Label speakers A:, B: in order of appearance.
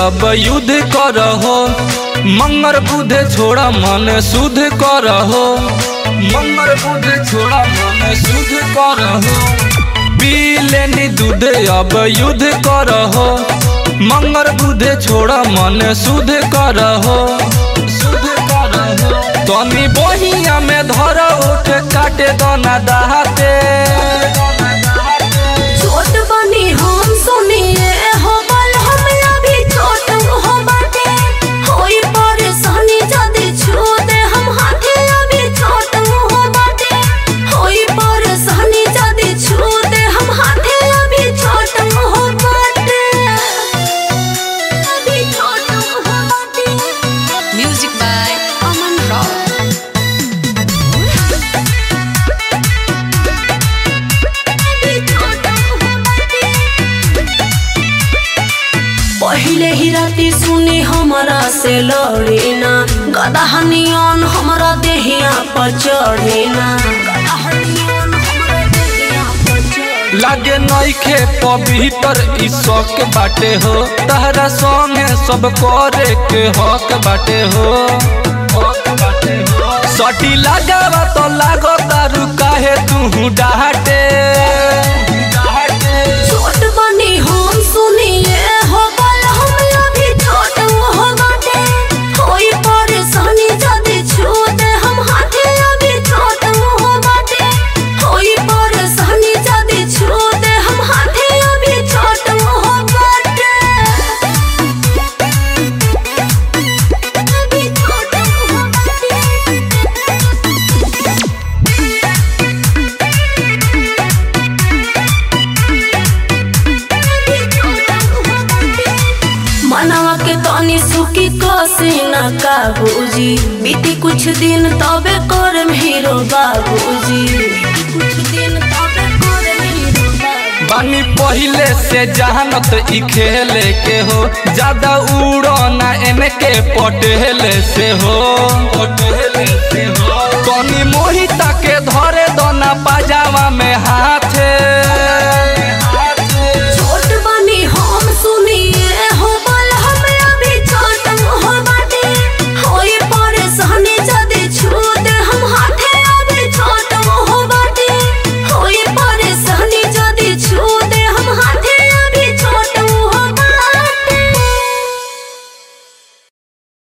A: अब युद्ध करहो, मंगर बुध छोड़ा मन शुद्ध करहो, मंगर बुध छोड़ा मन शुद्ध करहो। पीलेनी दूध अब युद्ध करहो, मंगर बुध छोड़ा मन शुद्ध करहो, शुद्ध करहो। तनी बहिया में धर उठ काटे दोना दहाते,
B: छोट बनी हम सुनिए हो बल हमरा भी छोट हो बाटे, होई परेशानी जदी छू दे हम हाथे अभी छोट हो बाटे, होई परेशानी जदी छू दे हम हाथे अभी छोट हो बाटे, अभी छोट हो बाटे।
C: Music by Aman Rao. पहले ही राती सुनी हमरा से लड़ेना, गदहनियन हमरा देहिया पर चढ़ेना, गदहनियन हमरा देहिया पर चढ़ेना।
A: लागे नइखे पवित्र ई शौक बाटे हो, तहरा संगे सब करे के हक बाटे हो, हक बाटे हो। सटी लगावा तो लागो तारू काहे तू डाटे,
B: छोट बनी हम सुनिए हो बल हमरा भी छोट हो बाटे, होई परेशानी जदी छू दे हम हाथे अभी छोट हो बाटे, होई परेशानी जदी छू दे हम हाथे अभी छोट हो बाटे, अभी छोट हो बाटे। मनवा के तनी सुखी कसीना काबूजी, बीती कुछ दिन तबे करम हीरो बाबूजी, कुछ दिन तबे करम हीरो बाबूजी।
A: बानी पहिले से जहानत ई खेले के हो, ज्यादा उड़ो ना इनके पटेले से हो, पटेले से हो। तनी मोहिता के धरे दोना पाजामा में हाथ